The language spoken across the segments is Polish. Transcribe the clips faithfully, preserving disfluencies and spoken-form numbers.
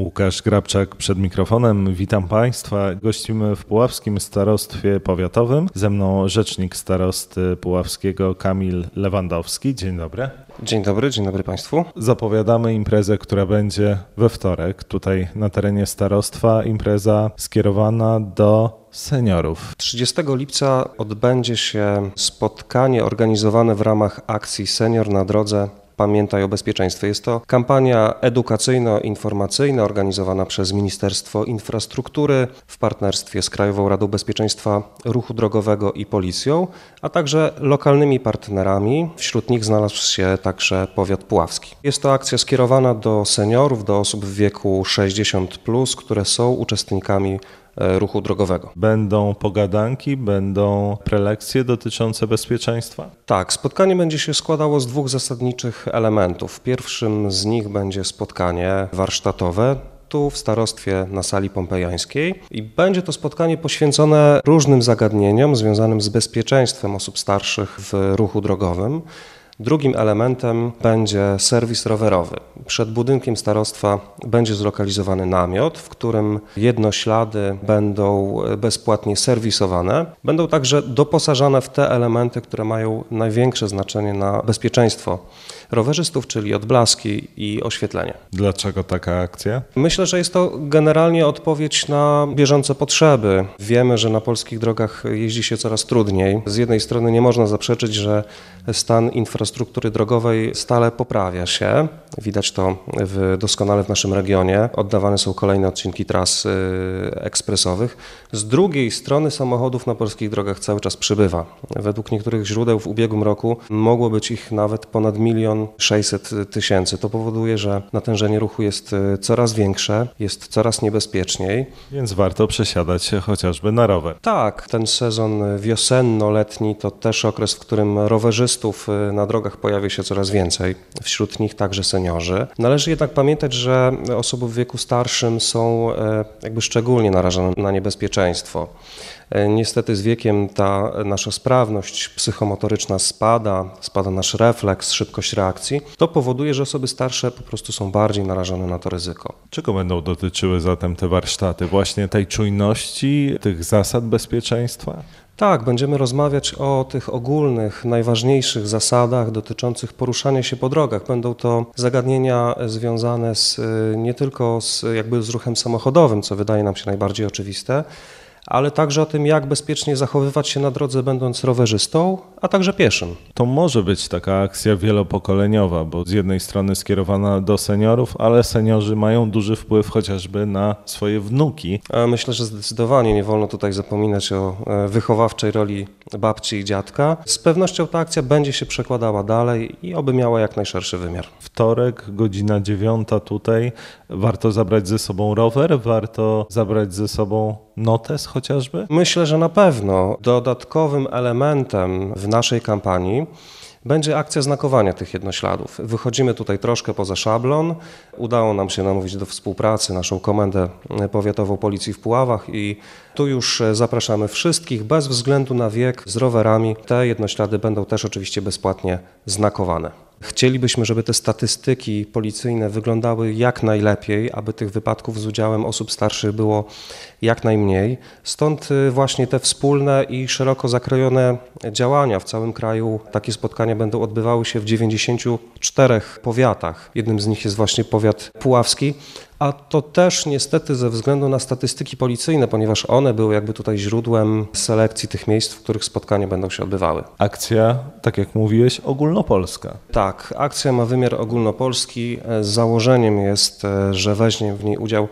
Łukasz Grabczak przed mikrofonem. Witam Państwa. Gościmy w Puławskim Starostwie Powiatowym. Ze mną rzecznik starosty puławskiego Kamil Lewandowski. Dzień dobry. Dzień dobry, dzień dobry Państwu. Zapowiadamy imprezę, która będzie we wtorek tutaj na terenie starostwa. Impreza skierowana do seniorów. trzydziestego lipca odbędzie się spotkanie organizowane w ramach akcji Senior na drodze. Pamiętaj o bezpieczeństwie. Jest to kampania edukacyjno-informacyjna organizowana przez Ministerstwo Infrastruktury w partnerstwie z Krajową Radą Bezpieczeństwa Ruchu Drogowego i Policją, a także lokalnymi partnerami. Wśród nich znalazł się także powiat puławski. Jest to akcja skierowana do seniorów, do osób w wieku sześćdziesiąt plus, które są uczestnikami ruchu drogowego. Będą pogadanki, będą prelekcje dotyczące bezpieczeństwa? Tak, spotkanie będzie się składało z dwóch zasadniczych elementów. Pierwszym z nich będzie spotkanie warsztatowe, tu w starostwie na sali pompejańskiej i będzie to spotkanie poświęcone różnym zagadnieniom związanym z bezpieczeństwem osób starszych w ruchu drogowym. Drugim elementem będzie serwis rowerowy. Przed budynkiem starostwa będzie zlokalizowany namiot, w którym jednoślady będą bezpłatnie serwisowane. Będą także doposażane w te elementy, które mają największe znaczenie na bezpieczeństwo rowerzystów, czyli odblaski i oświetlenie. Dlaczego taka akcja? Myślę, że jest to generalnie odpowiedź na bieżące potrzeby. Wiemy, że na polskich drogach jeździ się coraz trudniej. Z jednej strony nie można zaprzeczyć, że stan infrastruktury drogowej stale poprawia się. Widać to w, doskonale w naszym regionie. Oddawane są kolejne odcinki tras ekspresowych. Z drugiej strony samochodów na polskich drogach cały czas przybywa. Według niektórych źródeł w ubiegłym roku mogło być ich nawet ponad milion sześćset tysięcy. To powoduje, że natężenie ruchu jest coraz większe, jest coraz niebezpieczniej. Więc warto przesiadać się chociażby na rower. Tak, ten sezon wiosenno-letni to też okres, w którym rowerzystów na drogach pojawia się coraz więcej. Wśród nich także seniorzy. Należy jednak pamiętać, że osoby w wieku starszym są jakby szczególnie narażone na niebezpieczeństwo. Niestety z wiekiem ta nasza sprawność psychomotoryczna spada, spada nasz refleks, szybkość reakcji. To powoduje, że osoby starsze po prostu są bardziej narażone na to ryzyko. Czego będą dotyczyły zatem te warsztaty? Właśnie tej czujności, tych zasad bezpieczeństwa? Tak, będziemy rozmawiać o tych ogólnych, najważniejszych zasadach dotyczących poruszania się po drogach. Będą to zagadnienia związane z, nie tylko z, jakby z ruchem samochodowym, co wydaje nam się najbardziej oczywiste, ale także o tym, jak bezpiecznie zachowywać się na drodze, będąc rowerzystą, a także pieszym. To może być taka akcja wielopokoleniowa, bo z jednej strony skierowana do seniorów, ale seniorzy mają duży wpływ chociażby na swoje wnuki. Myślę, że zdecydowanie nie wolno tutaj zapominać o wychowawczej roli babci i dziadka. Z pewnością ta akcja będzie się przekładała dalej i oby miała jak najszerszy wymiar. Wtorek, godzina dziewiąta tutaj. Warto zabrać ze sobą rower, warto zabrać ze sobą notes chociażby? Myślę, że na pewno. Dodatkowym elementem w naszej kampanii będzie akcja znakowania tych jednośladów. Wychodzimy tutaj troszkę poza szablon. Udało nam się namówić do współpracy naszą Komendę Powiatową Policji w Puławach i tu już zapraszamy wszystkich bez względu na wiek z rowerami. Te jednoślady będą też oczywiście bezpłatnie znakowane. Chcielibyśmy, żeby te statystyki policyjne wyglądały jak najlepiej, aby tych wypadków z udziałem osób starszych było jak najmniej. Stąd właśnie te wspólne i szeroko zakrojone działania w całym kraju. Takie spotkania będą odbywały się w dziewięćdziesięciu czterech powiatach. Jednym z nich jest właśnie powiat puławski. A to też niestety ze względu na statystyki policyjne, ponieważ one były jakby tutaj źródłem selekcji tych miejsc, w których spotkania będą się odbywały. Akcja, tak jak mówiłeś, ogólnopolska. Tak, akcja ma wymiar ogólnopolski. Założeniem jest, że weźmie w niej udział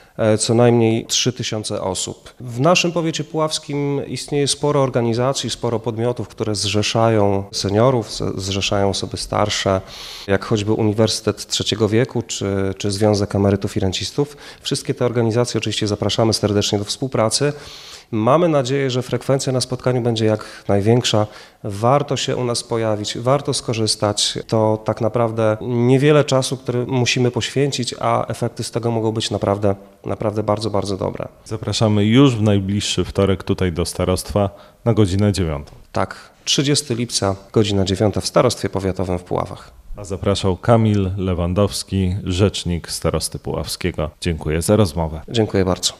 co najmniej trzy tysiące osób. W naszym powiecie puławskim istnieje sporo organizacji, sporo podmiotów, które zrzeszają seniorów, zrzeszają osoby starsze, jak choćby Uniwersytet Trzeciego Wieku czy, czy Związek Emerytów i Rencistów. Wszystkie te organizacje oczywiście zapraszamy serdecznie do współpracy. Mamy nadzieję, że frekwencja na spotkaniu będzie jak największa. Warto się u nas pojawić, warto skorzystać. To tak naprawdę niewiele czasu, który musimy poświęcić, a efekty z tego mogą być naprawdę, naprawdę bardzo, bardzo dobre. Zapraszamy już w najbliższy wtorek tutaj do starostwa na godzinę dziewiątą. Tak, trzydziestego lipca, godzina dziewiąta w Starostwie Powiatowym w Puławach. A zapraszał Kamil Lewandowski, rzecznik starosty puławskiego. Dziękuję za rozmowę. Dziękuję bardzo.